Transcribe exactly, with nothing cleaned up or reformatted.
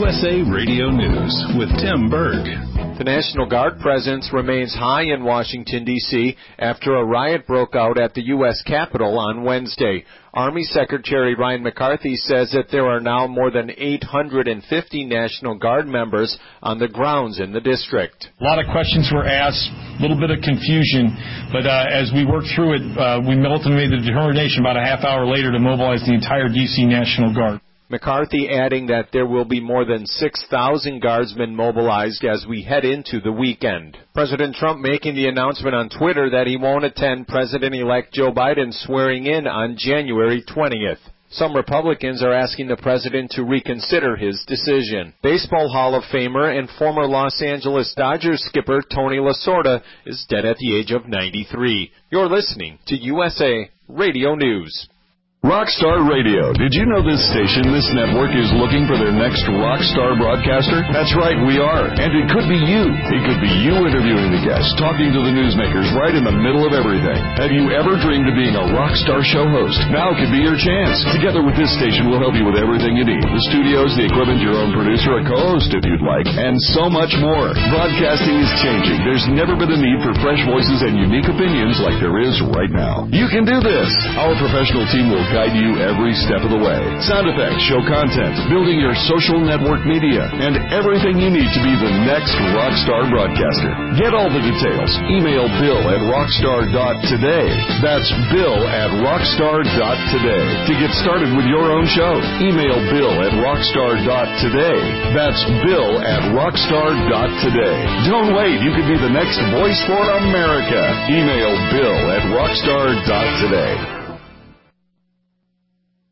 U S A Radio News with Tim Berg. The National Guard presence remains high in Washington, D C after a riot broke out at the U S Capitol on Wednesday. Army Secretary Ryan McCarthy says that there are now more than eight hundred fifty National Guard members on the grounds in the district. A lot of questions were asked, a little bit of confusion, but uh, as we worked through it, uh, we ultimately made the determination about a half hour later to mobilize the entire D C National Guard. McCarthy adding that there will be more than six thousand Guardsmen mobilized as we head into the weekend. President Trump making the announcement on Twitter that he won't attend President-elect Joe Biden's swearing in on January twentieth. Some Republicans are asking the president to reconsider his decision. Baseball Hall of Famer and former Los Angeles Dodgers skipper Tony Lasorda is dead at the age of ninety-three. You're listening to U S A Radio News. Rockstar Radio. Did you know this station, this network, is looking for their next rockstar broadcaster? That's right, we are. And it could be you. It could be you interviewing the guests, talking to the newsmakers right in the middle of everything. Have you ever dreamed of being a rockstar show host? Now could be your chance. Together with this station, we'll help you with everything you need. The studios, the equipment, your own producer, a co-host if you'd like, and so much more. Broadcasting is changing. There's never been a need for fresh voices and unique opinions like there is right now. You can do this. Our professional team will guide you every step of the way. Sound effects, show content, building your social network media, and everything you need to be the next rockstar broadcaster. Get all the details. Email Bill at rockstar dot today. That's Bill at rockstar dot today. To get started with your own show, email Bill at rockstar dot today. That's Bill at rockstar dot today. Don't wait. You could be the next voice for America. Email Bill at rockstar dot today.